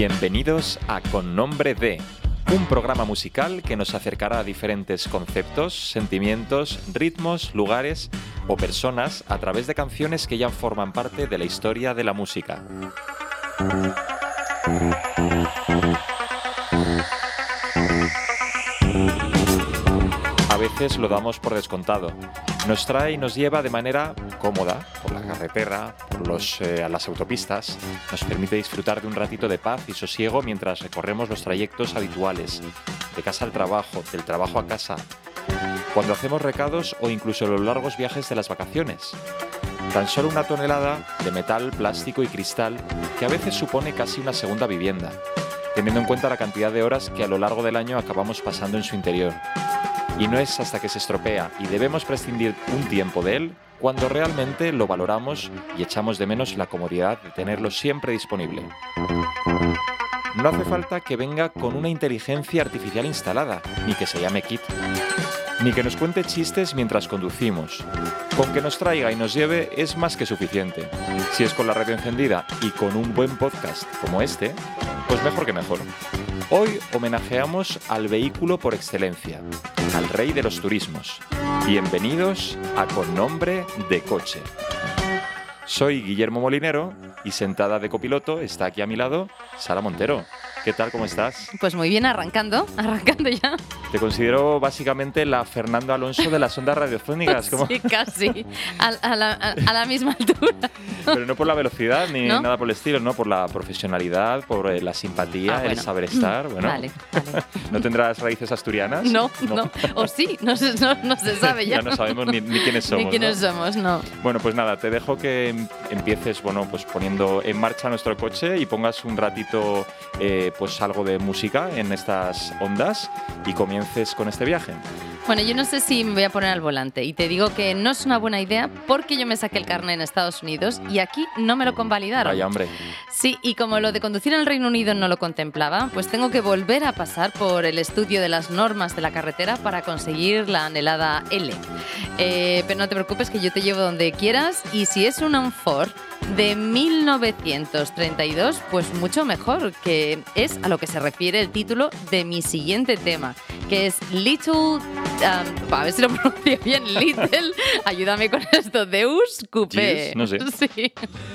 Bienvenidos a Con Nombre de, un programa musical que nos acercará a diferentes conceptos, sentimientos, ritmos, lugares o personas a través de canciones que ya forman parte de la historia de la música. A veces lo damos por descontado. Nos trae y nos lleva de manera cómoda por la carretera, por las autopistas. Nos permite disfrutar de un ratito de paz y sosiego mientras recorremos los trayectos habituales, de casa al trabajo, del trabajo a casa, cuando hacemos recados o incluso los largos viajes de las vacaciones. Tan solo una tonelada de metal, plástico y cristal que a veces supone casi una segunda vivienda, teniendo en cuenta la cantidad de horas que a lo largo del año acabamos pasando en su interior. Y no es hasta que se estropea y debemos prescindir un tiempo de él cuando realmente lo valoramos y echamos de menos la comodidad de tenerlo siempre disponible. No hace falta que venga con una inteligencia artificial instalada, ni que se llame kit, ni que nos cuente chistes mientras conducimos. Con que nos traiga y nos lleve es más que suficiente. Si es con la radio encendida y con un buen podcast como este, pues mejor que mejor. Hoy homenajeamos al vehículo por excelencia, al rey de los turismos. Bienvenidos a Con Nombre de Coche. Soy Guillermo Molinero y sentada de copiloto está aquí a mi lado Sara Montero. ¿Qué tal? ¿Cómo estás? Pues muy bien, arrancando ya. Te considero básicamente la Fernando Alonso de las ondas radiofónicas. ¿Cómo? Sí, casi, a la misma altura. Pero no por la velocidad ni nada por el estilo, ¿no? Por la profesionalidad, por la simpatía, bueno. El saber estar. Bueno, vale. ¿No tendrás raíces asturianas? No. O sí, no se sabe ya. Ya no sabemos ni quiénes somos. Ni quiénes somos, no. Bueno, pues nada, te dejo que empieces, pues poniendo en marcha nuestro coche y pongas un ratito pues algo de música en estas ondas y comiences con este viaje. Bueno, yo no sé si me voy a poner al volante y te digo que no es una buena idea porque yo me saqué el carnet en Estados Unidos y aquí no me lo convalidaron. Vaya, hombre. Sí, y como lo de conducir en el Reino Unido no lo contemplaba, pues tengo que volver a pasar por el estudio de las normas de la carretera para conseguir la anhelada L. Pero no te preocupes que yo te llevo donde quieras y si es una Ford de 1932, pues mucho mejor, que es a lo que se refiere el título de mi siguiente tema, que es Little... a ver si lo pronuncio bien, Little... ayúdame con esto, Deus Coupé. Yes, no sé. Sí.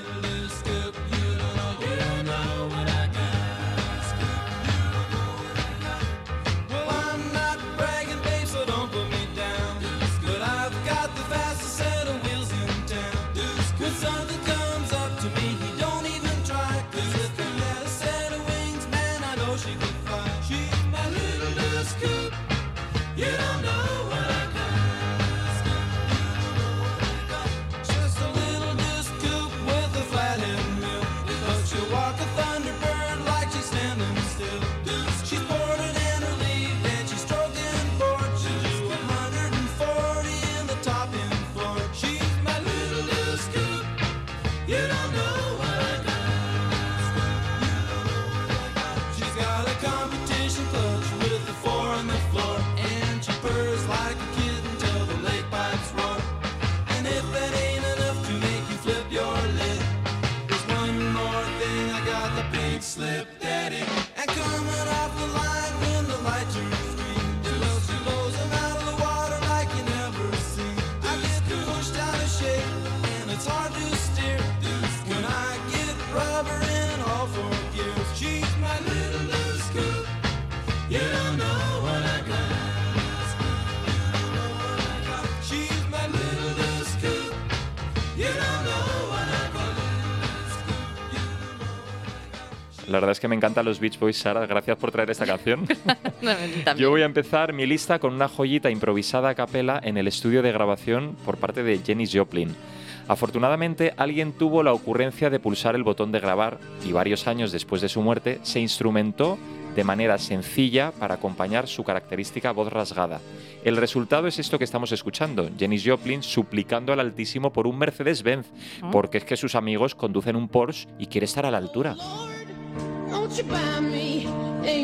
La verdad es que me encantan los Beach Boys, Sara. Gracias por traer esta canción. Yo voy a empezar mi lista con una joyita improvisada a capela en el estudio de grabación por parte de Janis Joplin. Afortunadamente, alguien tuvo la ocurrencia de pulsar el botón de grabar y varios años después de su muerte se instrumentó de manera sencilla para acompañar su característica voz rasgada. El resultado es esto que estamos escuchando, Janis Joplin suplicando al Altísimo por un Mercedes-Benz, porque es que sus amigos conducen un Porsche y quiere estar a la altura. Won't you buy me a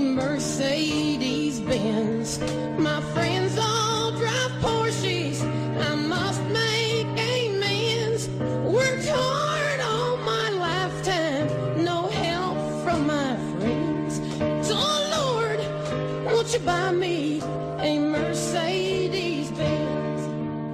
Mercedes-Benz? My friends all drive Porsches. I must make amends. Worked hard all my lifetime. No help from my friends. won't you buy me a Mercedes Benz?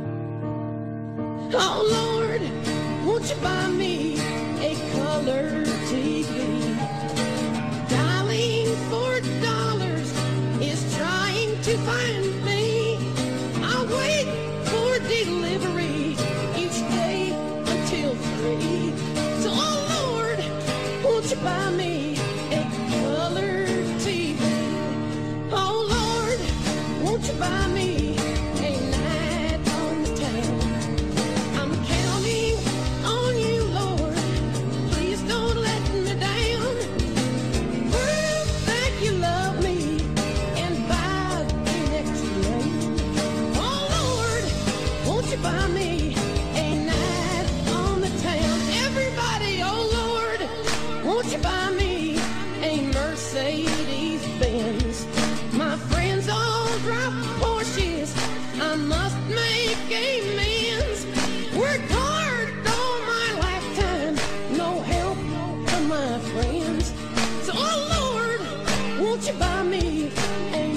Oh Lord, won't you buy me a color TV? Dialing for dollars is trying to find me. I wait for delivery each day until 3. So oh Lord, won't you buy me a color TV? Oh Lord, won't you buy me a night on the town? I'm counting on you, Lord. Please don't let me down. Prove that you love me and buy the next lane. Oh Lord, won't you buy me a night on the town? Everybody, oh Lord, won't you buy me a Mercedes Benz? My friends all drive Porsches. I must make amends. Worked hard all my lifetime. No help from my friends. So, oh Lord, won't you buy me a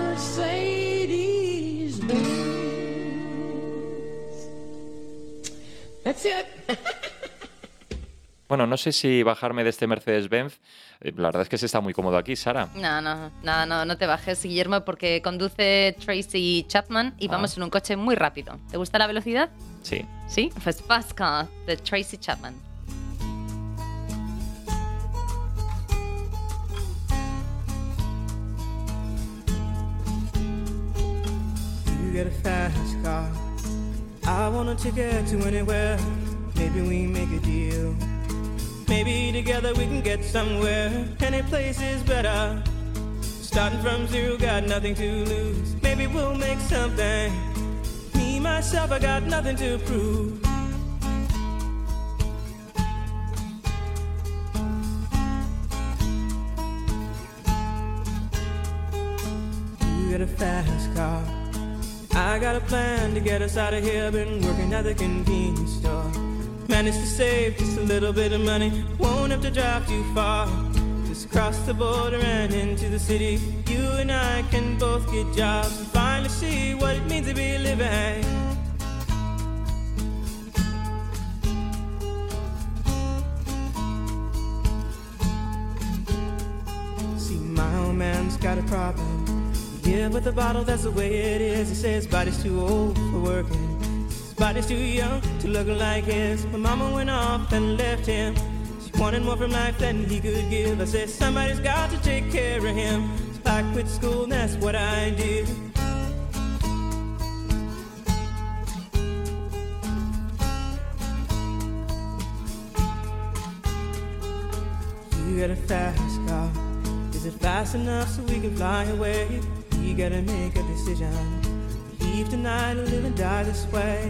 Mercedes Benz? That's it. Bueno, no sé si bajarme de este Mercedes-Benz. La verdad es que se está muy cómodo aquí, Sara. No te bajes, Guillermo, porque conduce Tracy Chapman y vamos en un coche muy rápido. ¿Te gusta la velocidad? Sí. Sí, pues Fast Car de Tracy Chapman. You get a fast car. I want a ticket to anywhere. Maybe we make a deal. Maybe together we can get somewhere. Any place is better. Starting from zero, got nothing to lose. Maybe we'll make something. Me, myself, I got nothing to prove. You get a fast car. I got a plan to get us out of here. Been working at the convenience store. Managed to save just a little bit of money. Won't have to drive too far. Just cross the border and into the city. You and I can both get jobs and finally see what it means to be living. See, my old man's got a problem. Yeah, with the bottle, that's the way it is. He says his body's too old for working. His body's too young to look like his. My mama went off and left him. She wanted more from life than he could give. I said, somebody's got to take care of him. So I quit school and that's what I did. You got a fast car. Is it fast enough so we can fly away? You gotta make a decision. Leave tonight or live and die this way.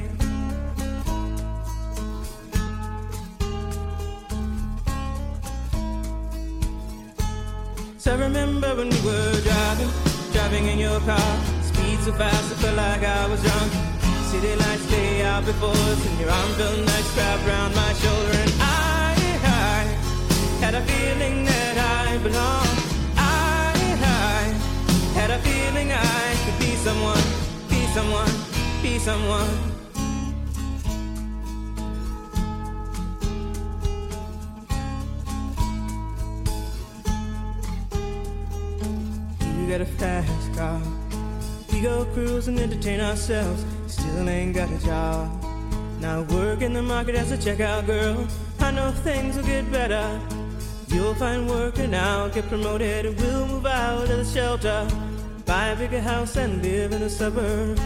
So I remember when we were driving in your car. Speed so fast I felt like I was drunk. City lights lay out before us, and your arm felt nice wrapped around my shoulder. And I had a feeling that I belonged. I had a feeling I could be someone, be someone, be someone. You got a fast car. We go cruise and entertain ourselves. Still ain't got a job. Now work in the market as a checkout girl. I know things will get better. You'll find work and I'll get promoted, and we'll move out of the shelter, buy a bigger house and live in a suburb.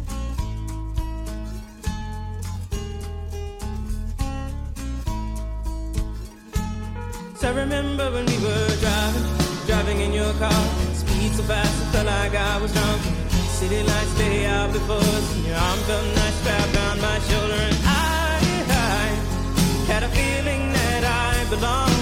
So I remember when we were driving in your car. Speed so fast I felt like I was drunk. City lights lay out before us, and your arm felt nice wrapped around my shoulder. And I had a feeling that I belonged.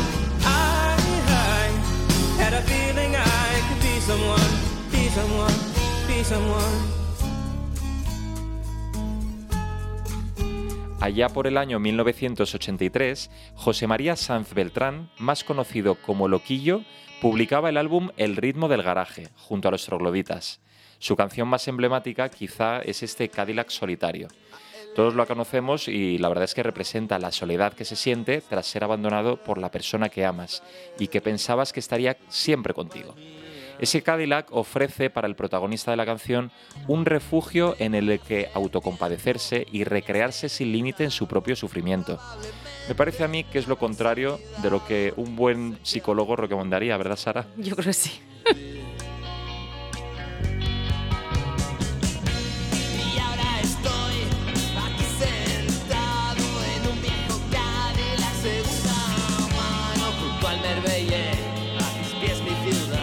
Had a feeling I could be someone, be someone, be someone. Allá por el año 1983, José María Sanz Beltrán, más conocido como Loquillo, publicaba el álbum El ritmo del garaje, junto a los trogloditas. Su canción más emblemática quizá es este Cadillac solitario. Todos lo conocemos y la verdad es que representa la soledad que se siente tras ser abandonado por la persona que amas y que pensabas que estaría siempre contigo. Ese Cadillac ofrece para el protagonista de la canción un refugio en el que autocompadecerse y recrearse sin límite en su propio sufrimiento. Me parece a mí que es lo contrario de lo que un buen psicólogo recomendaría, ¿verdad, Sara? Yo creo que sí. Y ahora estoy aquí sentado en un viejo Cadillac segunda mano junto al Marbella, a mis pies mi ciudad.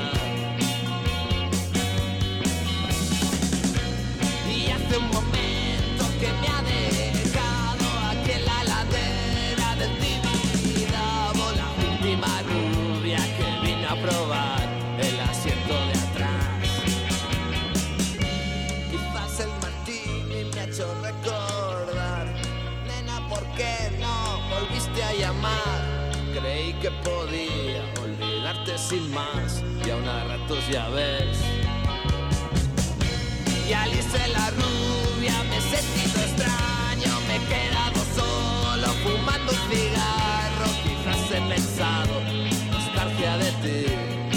Y hace un momento que me ha dejado aquí en la ladera del Tibidabo la última rubia que vino a probar el asiento de atrás. Quizás el martini me ha hecho recordar, nena, ¿por qué no volviste a llamar? Creí que podía olvidarte sin más y aún a ratos ya ves. Y al irse la rubia me he sentido extraño, me he quedado solo fumando un cigarro. Quizás he pensado, nostalgia de ti.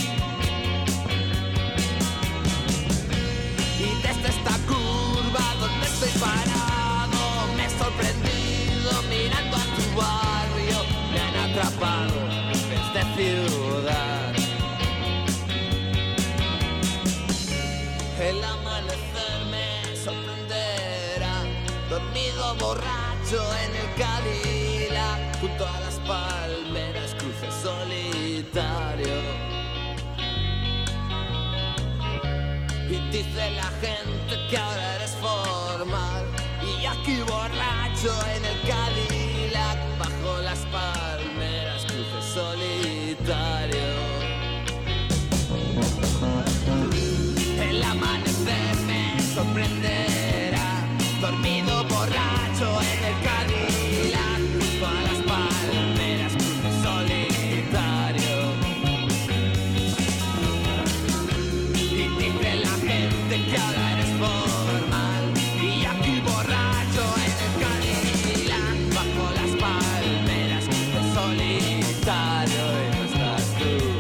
Y desde esta curva donde estoy parado me he sorprendido mirando a tu barrio. Me han atrapado jefes de ciudad. El amanecer me sorprenderá, dormido borracho en el Cadillac, junto a las palmeras cruce solitario. Y dice la gente que ahora eres formal, y yo aquí borracho en el Cadillac, bajo las palmeras cruce solitario. El amanecer me sorprenderá, dormido borracho en el Cadillac, junto a las palmeras cruce solitario. Y dice la gente que ahora eres formal, y aquí borracho en el Cadillac, bajo las palmeras cruce solitario. Y no estás tú.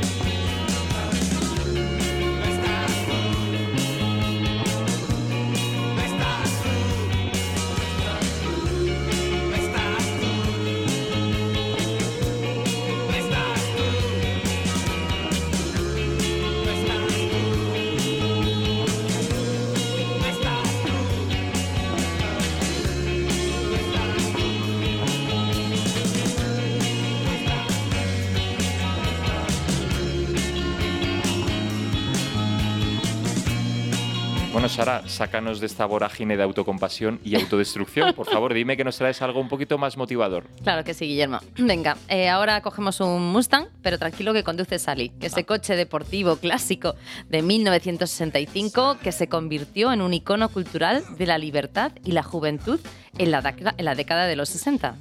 Bueno, Sara, sácanos de esta vorágine de autocompasión y autodestrucción. Por favor, dime que nos traes algo un poquito más motivador. Claro que sí, Guillermo. Venga, ahora cogemos un Mustang, pero tranquilo que conduce Sally, ese coche deportivo clásico de 1965 que se convirtió en un icono cultural de la libertad y la juventud en la década de los 60.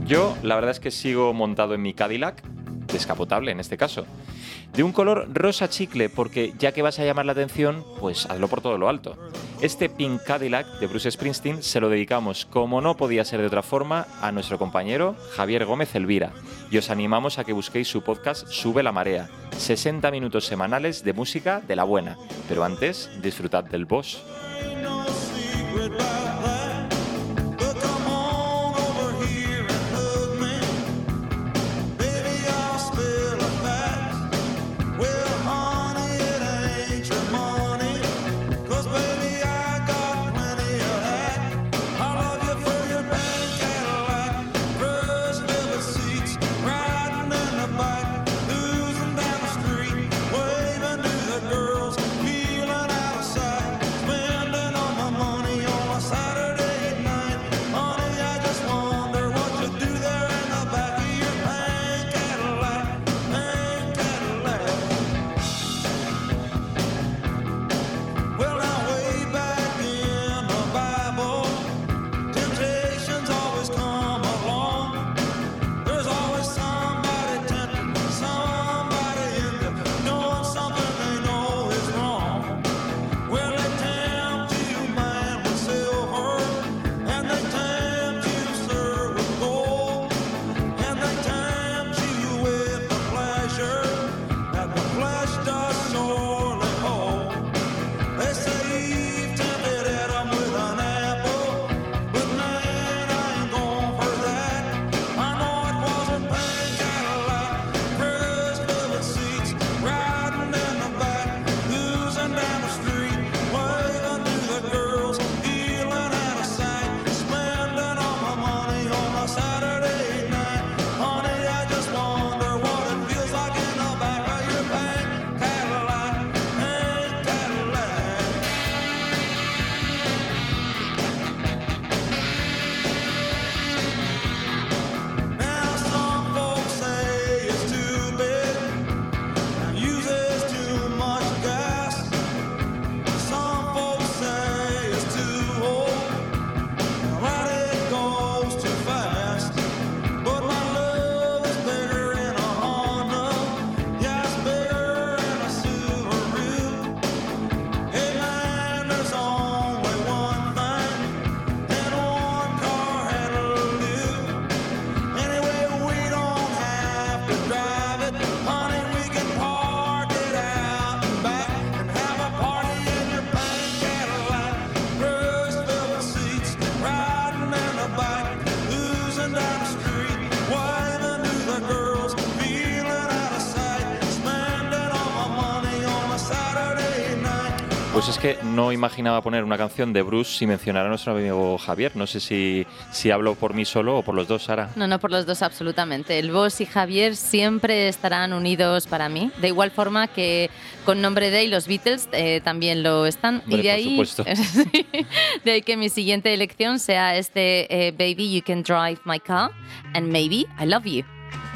Yo, la verdad es que sigo montado en mi Cadillac, descapotable en este caso, de un color rosa chicle, porque ya que vas a llamar la atención, pues hazlo por todo lo alto. Este Pink Cadillac de Bruce Springsteen se lo dedicamos, como no podía ser de otra forma, a nuestro compañero Javier Gómez Elvira, y os animamos a que busquéis su podcast Sube la Marea, 60 minutos semanales de música de la buena, pero antes disfrutad del Boss. Pues es que no imaginaba poner una canción de Bruce sin mencionar a nuestro amigo Javier. No sé si hablo por mí solo o por los dos, Sara. No, por los dos absolutamente. El Boss y Javier siempre estarán unidos para mí, de igual forma que con Nombre de y los Beatles también lo están. Hombre, y de ahí, por supuesto. de ahí que mi siguiente elección sea Baby, You Can Drive My Car and Maybe I Love You.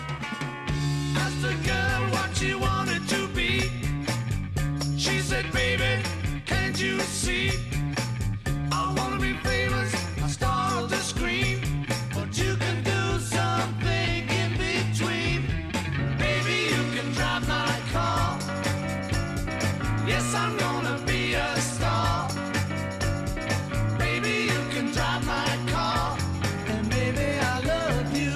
Asked a girl what she wanted to be. She said, baby, can't you see? I wanna be famous, a star of the screen, but you can do something in between. Baby, you can drive my car. Yes, I'm gonna be a star. Baby, you can drive my car, and baby, I love you.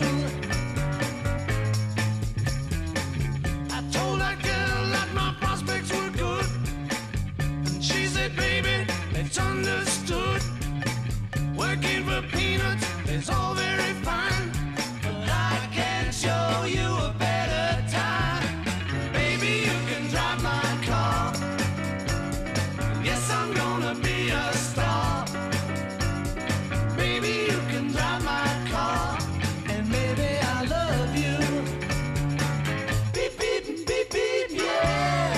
I told that girl that my prospects were good, and she said, baby, it's understood. Working for peanuts is all very fine, but I can show you a better time. Baby, you can drive my car. Yes, I'm gonna be a star. Baby, you can drive my car, and baby, I love you. Beep, beep, beep, beep, yeah.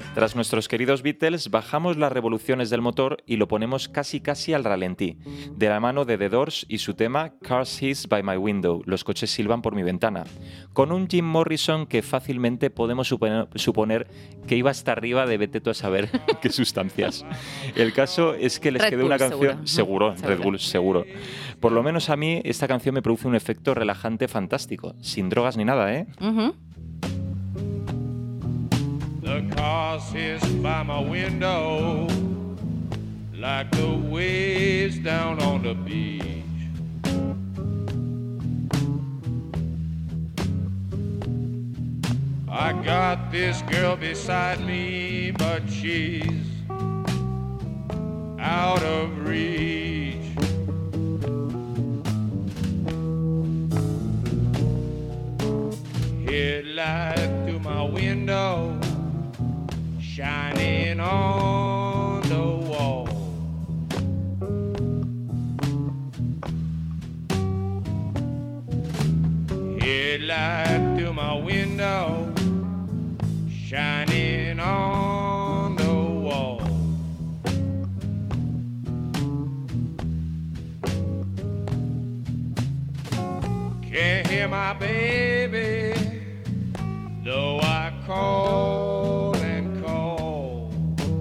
Tras nuestros queridos Beatles, bajamos las revoluciones del motor y lo ponemos casi al ralentí, de la mano de The Doors y su tema Cars Hiss by My Window, los coches silban por mi ventana, con un Jim Morrison que fácilmente podemos suponer que iba hasta arriba de vete tú a saber qué sustancias. El caso es que les Red quedó Bull, una canción... seguro. Red Bull, seguro. Por lo menos a mí, esta canción me produce un efecto relajante fantástico, sin drogas ni nada, ¿eh? Ujú. The cars hiss by my window like the waves down on the beach. I got this girl beside me, but she's out of reach. Headlight through my window, shining on the wall. Headlight through my window, shining on the wall. Can't hear my baby, though I call and call.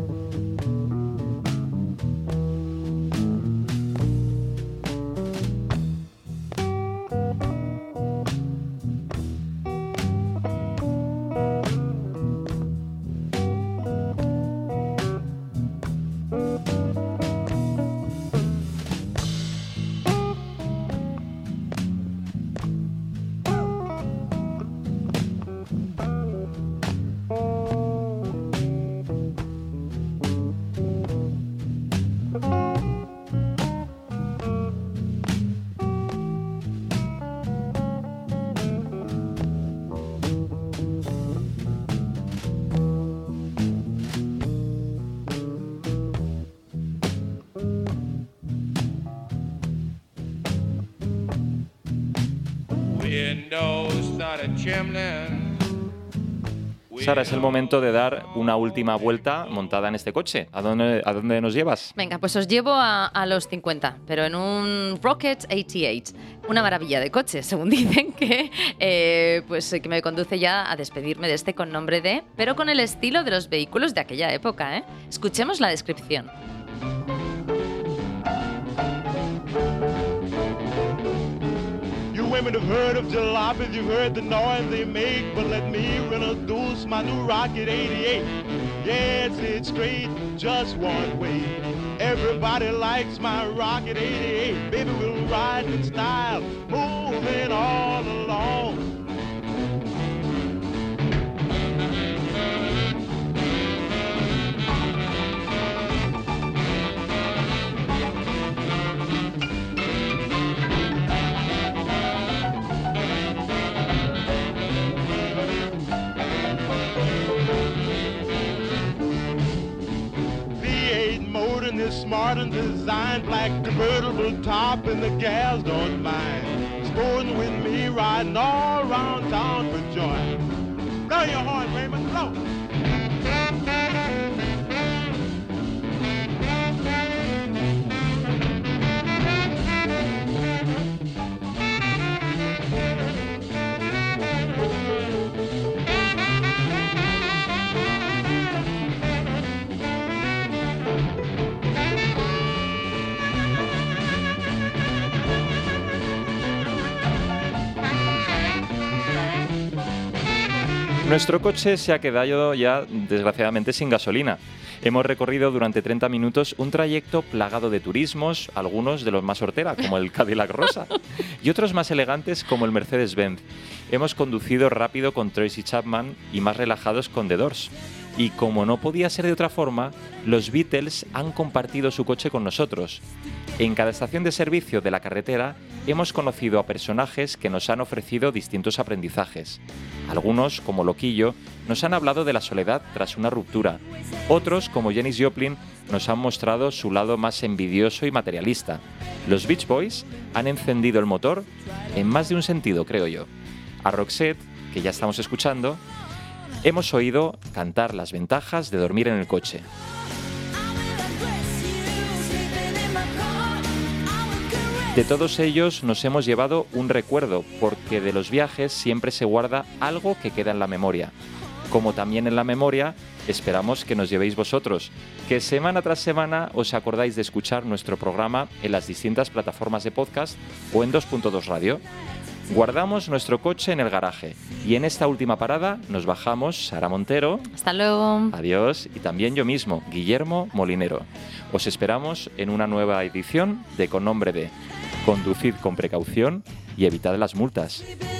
Windows started chimneying. Sara, es el momento de dar una última vuelta montada en este coche. ¿A dónde nos llevas? Venga, pues os llevo a los 50, pero en un Rocket 88. Una maravilla de coche, según dicen, que me conduce ya a despedirme de este con nombre de, pero con el estilo de los vehículos de aquella época, ¿eh? Escuchemos la descripción. Women have heard of jalopies, you've heard the noise they make, but let me introduce my new Rocket 88. Yes, it's straight, just one way. Everybody likes my Rocket 88. Baby, we'll ride in style, moving all along. This smart and designed, black convertible top, and the gals don't mind. Sporting with me, riding all around town for joy. Blow your horn, Raymond, blow. Nuestro coche se ha quedado ya, desgraciadamente, sin gasolina. Hemos recorrido durante 30 minutos un trayecto plagado de turismos, algunos de los más hortera, como el Cadillac Rosa, y otros más elegantes, como el Mercedes-Benz. Hemos conducido rápido con Tracy Chapman y más relajados con The Doors. Y como no podía ser de otra forma, los Beatles han compartido su coche con nosotros. En cada estación de servicio de la carretera hemos conocido a personajes que nos han ofrecido distintos aprendizajes. Algunos, como Loquillo, nos han hablado de la soledad tras una ruptura. Otros, como Janis Joplin, nos han mostrado su lado más envidioso y materialista. Los Beach Boys han encendido el motor en más de un sentido, creo yo. A Roxette, que ya estamos escuchando, Hemos oído cantar las ventajas de dormir en el coche. De todos ellos nos hemos llevado un recuerdo, porque de los viajes siempre se guarda algo que queda en la memoria. Como también en la memoria, esperamos que nos llevéis vosotros, que semana tras semana os acordáis de escuchar nuestro programa en las distintas plataformas de podcast o en 2.2 Radio. Guardamos nuestro coche en el garaje y en esta última parada nos bajamos Sara Montero. Hasta luego. Adiós. Y también yo mismo, Guillermo Molinero. Os esperamos en una nueva edición de Con Nombre de Conducid con precaución y evitad las multas.